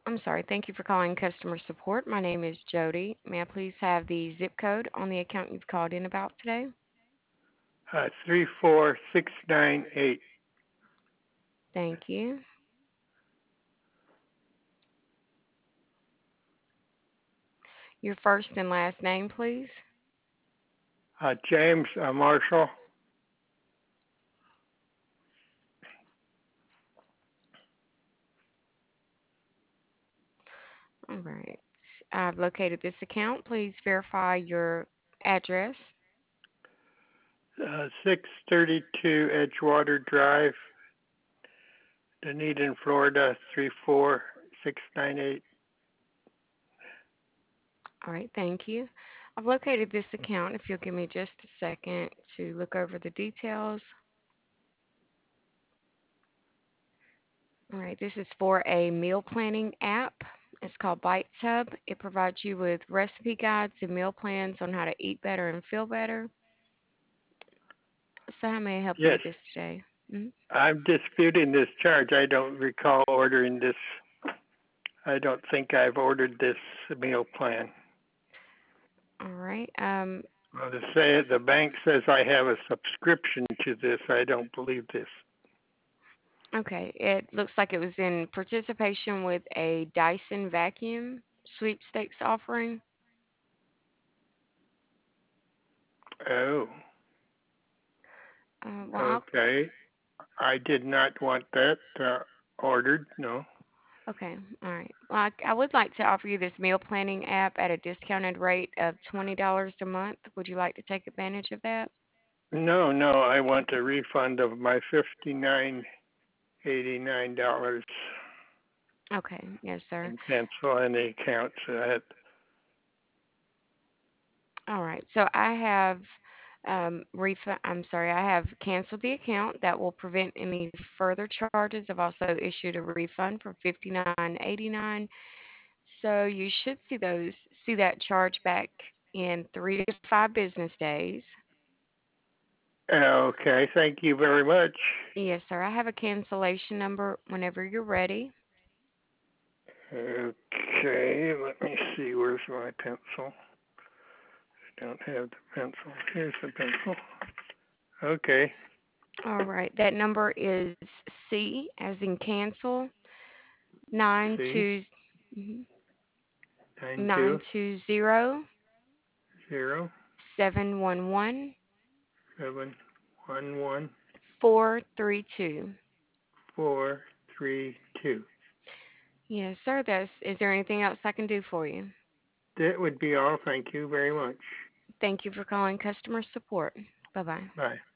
I'm sorry. Thank you for calling customer support. My name is Jody. May I please have the zip code on the account you've called in about today? 34698. Thank you. Your first and last name, please. James Marshall. All right. I've located this account. Please verify your address. 632 Edgewater Drive, Dunedin, Florida 34698. All right. Thank you. I've located this account. If you'll give me just a second to look over the details. All right. This is for a meal planning app. It's called Bites Hub. It provides you with recipe guides and meal plans on how to eat better and feel better. So, how may I help you Yes, with this today? Mhm. I'm disputing this charge. I don't recall ordering this. I don't think I've ordered this meal plan. All right. Well, to say it, the bank says I have a subscription to this. I don't believe this. Okay. It looks like it was in participation with a Dyson vacuum sweepstakes offering. Oh, Well, okay. I did not want that ordered. No. okay. All right. Well, I would like to offer you this meal planning app at a discounted rate of $20 a month. Would you like to take advantage of that? No, no. I want a refund of my $59.89 Okay. Yes, sir. and cancel any accounts. All right. So I have I'm sorry, I have canceled the account. That will prevent any further charges. I've also issued a refund for 59.89. So you should see that charge back in 3 to 5 business days. Okay. Thank you very much. Yes, sir. I have a cancellation number whenever you're ready. Okay. Let me see. Where's my pencil? Don't have the pencil. Here's the pencil. Okay. All right. That number is C as in cancel nine C two mhm, nine nine two two zero zero 711 711 432. 432. Yes, sir. Is there anything else I can do for you? That would be all. Thank you very much. Thank you for calling customer support. Bye bye. Bye.